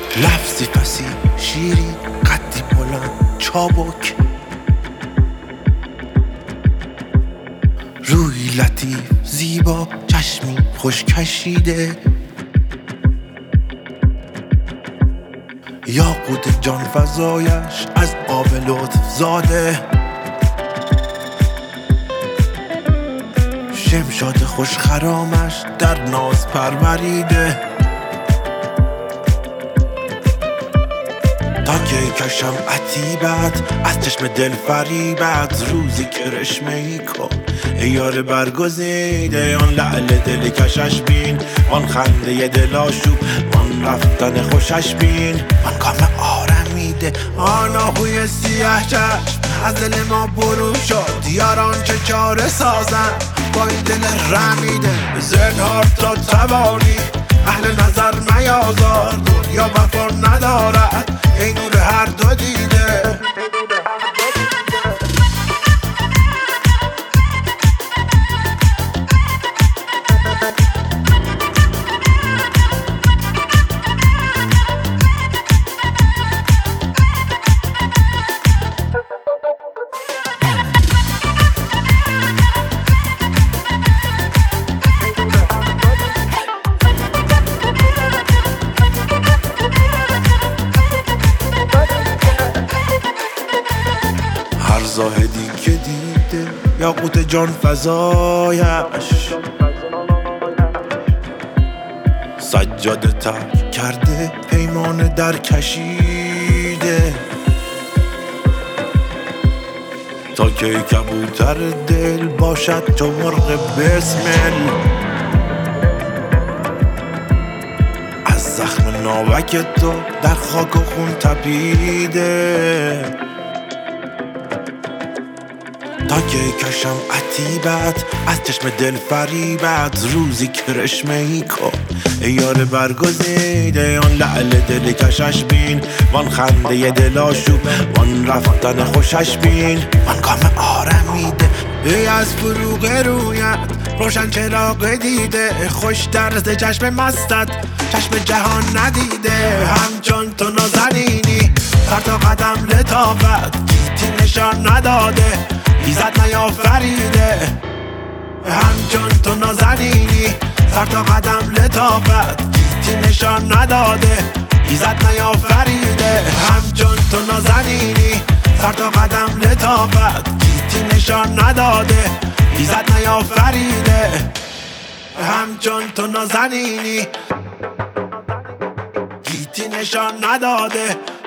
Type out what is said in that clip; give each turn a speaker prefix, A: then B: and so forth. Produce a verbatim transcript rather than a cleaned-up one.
A: لفظی فسی شیری قدی بلند چابک، روی لطیف زیبا چشمی خوش کشیده، یاقوت جان فزایش از آب لطف زاده، شمشاد خوش خرامش در ناز پروریده، تا که کشم عتیبت از چشم دل فریبت، روزی کرشمه ای کن ای یار برگزیده، آن لعل دل کشش بین، آن خنده دل آشوب، آن رفتن خوشش بین، آن کام آرمیده، آن آهوی سیاه چشم از دل ما برون شد، یاران چه چاره سازن با این دل رمیده، زنهار تا توانی اهل نظر میازار، دنیا وفا ندارد ای نور هر دو دیده. هر زاهدی که دیده یاقوت جان فزایش، سجاده تر کرده پیمان در کشیده، تا که کبوتر دل باشد چو مرغ بسمل، از زخم ناوک تو در خاک و خون تپیده، تا که کشم عتیبت از چشم دل فریبت، روزی کرشمه ای کن ای یار برگزیده، آن لعل دل کشش بین، وان خنده دل آشوب، وان رفتن خوشش بین، وان کام آرمیده، ای از فروغ رویت روشن چراغ دیده، خوش درز چشم مستت چشم جهان ندیده، همچون تو نازنینی سر تا قدم لطافت، گیتی نشان نداده ایزد نیافریده، همچون تو نازنینی سر تا قدم لطافت، گیتی نشان نداده ایزد نیافریده، همچون تو نازنینی سر تا قدم لطافت، گیتی نشان نداده ایزد نیافریده، همچون تو نازنینی گیتی نشان نداده